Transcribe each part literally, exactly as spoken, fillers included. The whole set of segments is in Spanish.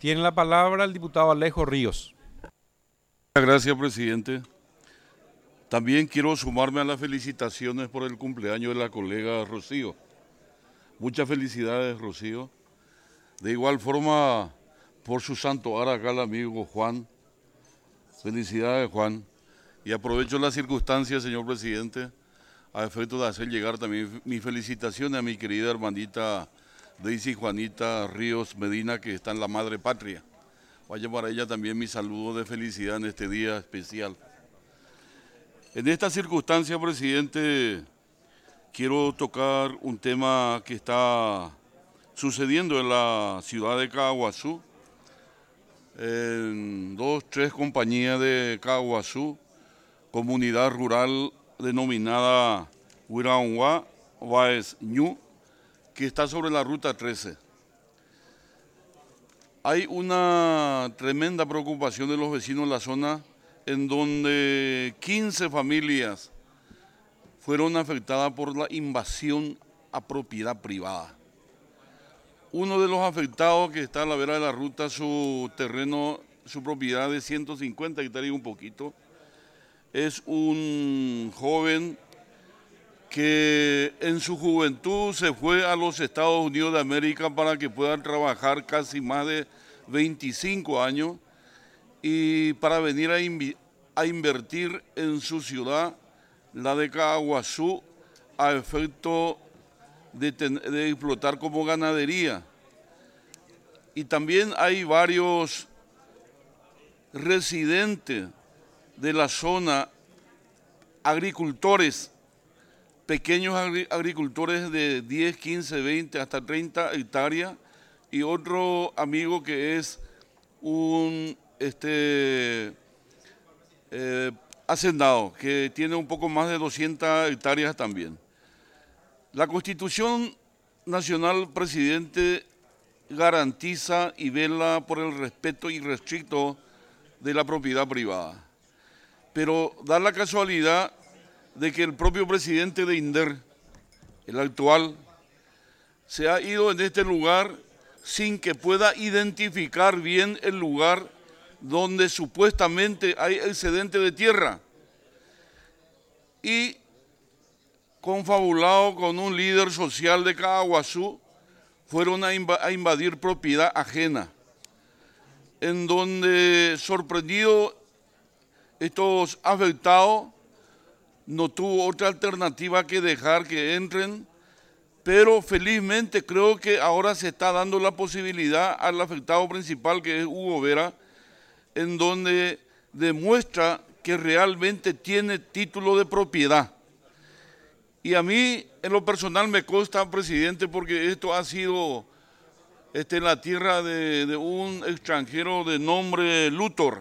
Tiene la palabra el diputado Alejo Ríos. Gracias, presidente. También quiero sumarme a las felicitaciones por el cumpleaños de la colega Rocío. Muchas felicidades, Rocío. De igual forma, por su santo ar acá el amigo Juan. Felicidades, Juan. Y aprovecho la circunstancia, señor presidente, a efecto de hacer llegar también mis felicitaciones a mi querida hermanita Daisy Juanita Ríos Medina, que está en la madre patria. Vaya para ella también mi saludo de felicidad en este día especial. En esta circunstancia, presidente, quiero tocar un tema que está sucediendo en la ciudad de Caaguazú, en dos, tres compañías de Caaguazú, comunidad rural denominada Huiraunguá, Baez Ñu, que está sobre la ruta trece. Hay una tremenda preocupación de los vecinos de la zona, en donde quince familias fueron afectadas por la invasión a propiedad privada. Uno de los afectados, que está a la vera de la ruta, su terreno, su propiedad de ciento cincuenta hectáreas y un poquito, es un joven que en su juventud se fue a los Estados Unidos de América para que pueda trabajar casi más de veinticinco años y para venir a, invi- a invertir en su ciudad, la de Caaguazú, a efecto de, ten- de explotar como ganadería. Y también hay varios residentes de la zona, agricultores, pequeños agri- agricultores de diez, quince, veinte, hasta treinta hectáreas, y otro amigo que es un este, eh, hacendado, que tiene un poco más de doscientas hectáreas también. La Constitución Nacional, presidente, garantiza y vela por el respeto irrestricto de la propiedad privada. Pero da la casualidad de que el propio presidente de INDER, el actual, se ha ido en este lugar sin que pueda identificar bien el lugar donde supuestamente hay excedente de tierra, y confabulado con un líder social de Caaguazú, fueron a, inv- a invadir propiedad ajena, en donde, sorprendido estos afectados, no tuvo otra alternativa que dejar que entren, pero felizmente creo que ahora se está dando la posibilidad al afectado principal, que es Hugo Vera, en donde demuestra que realmente tiene título de propiedad. Y a mí, en lo personal, me consta, presidente, porque esto ha sido este, la tierra de, de un extranjero de nombre Luthor,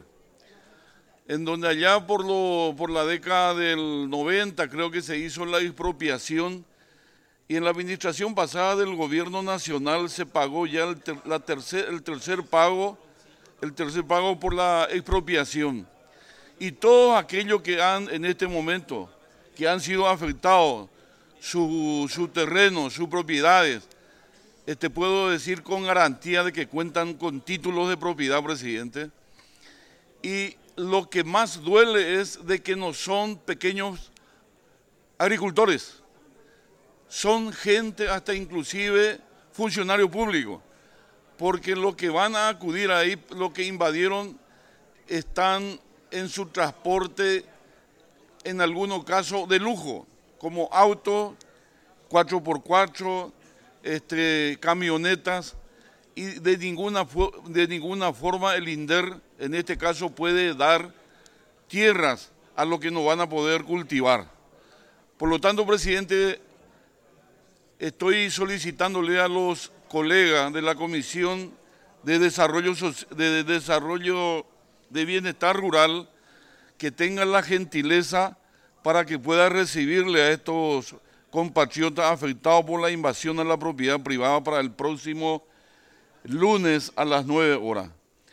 en donde allá por, lo, por la década del noventa creo que se hizo la expropiación, y en la administración pasada del gobierno nacional se pagó ya el, ter, la tercer, el tercer pago, el tercer pago por la expropiación. Y todos aquellos que han en este momento, que han sido afectados, su, su terreno, sus propiedades, este, puedo decir con garantía de que cuentan con títulos de propiedad, presidente. Y lo que más duele es de que no son pequeños agricultores, son gente hasta inclusive funcionario público, porque lo que van a acudir ahí, lo que invadieron, están en su transporte, en algunos casos de lujo, como autos, cuatro por cuatro, este, camionetas, y de ninguna, de ninguna forma el INDER, en este caso, puede dar tierras a lo que no van a poder cultivar. Por lo tanto, presidente, estoy solicitándole a los colegas de la Comisión de Desarrollo, de Desarrollo de Bienestar Rural que tengan la gentileza para que pueda recibirle a estos compatriotas afectados por la invasión a la propiedad privada para el próximo lunes a las nueve horas.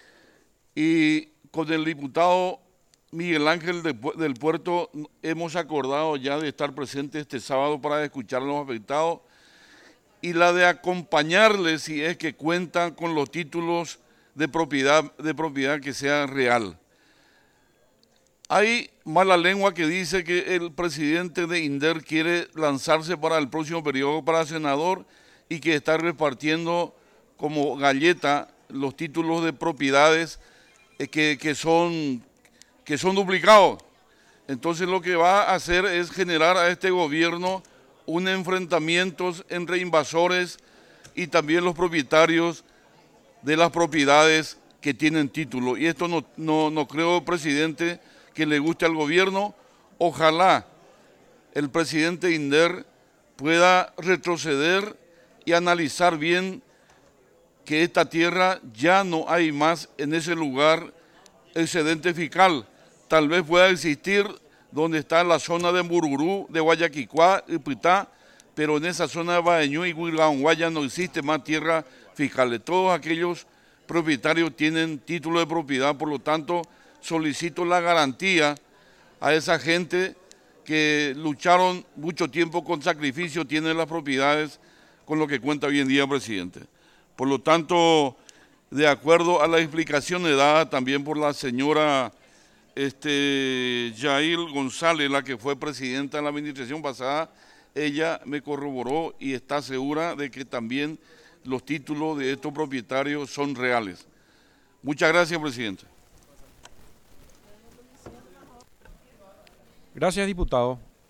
Y con el diputado Miguel Ángel de, del Puerto hemos acordado ya de estar presentes este sábado para escuchar a los afectados, y la de acompañarles si es que cuentan con los títulos de propiedad, de propiedad que sea real. Hay mala lengua que dice que el presidente de INDER quiere lanzarse para el próximo periodo para senador y que está repartiendo como galleta los títulos de propiedades que, que, son, que son duplicados. Entonces lo que va a hacer es generar a este gobierno un enfrentamiento entre invasores y también los propietarios de las propiedades que tienen título. Y esto no, no, no creo, presidente, que le guste al gobierno. Ojalá el presidente de INDER pueda retroceder y analizar bien que esta tierra ya no hay más en ese lugar excedente fiscal. Tal vez pueda existir donde está la zona de Mbururú, de Guayaquicuá y Pitá, pero en esa zona de Baeñú y Huilgaonguá no existe más tierra fiscal. Todos aquellos propietarios tienen título de propiedad, por lo tanto solicito la garantía a esa gente que lucharon mucho tiempo con sacrificio, tienen las propiedades con lo que cuenta hoy en día, presidente. Por lo tanto, de acuerdo a la explicación dada también por la señora este, Yair González, la que fue presidenta de la administración pasada, ella me corroboró y está segura de que también los títulos de estos propietarios son reales. Muchas gracias, presidente. Gracias, diputado.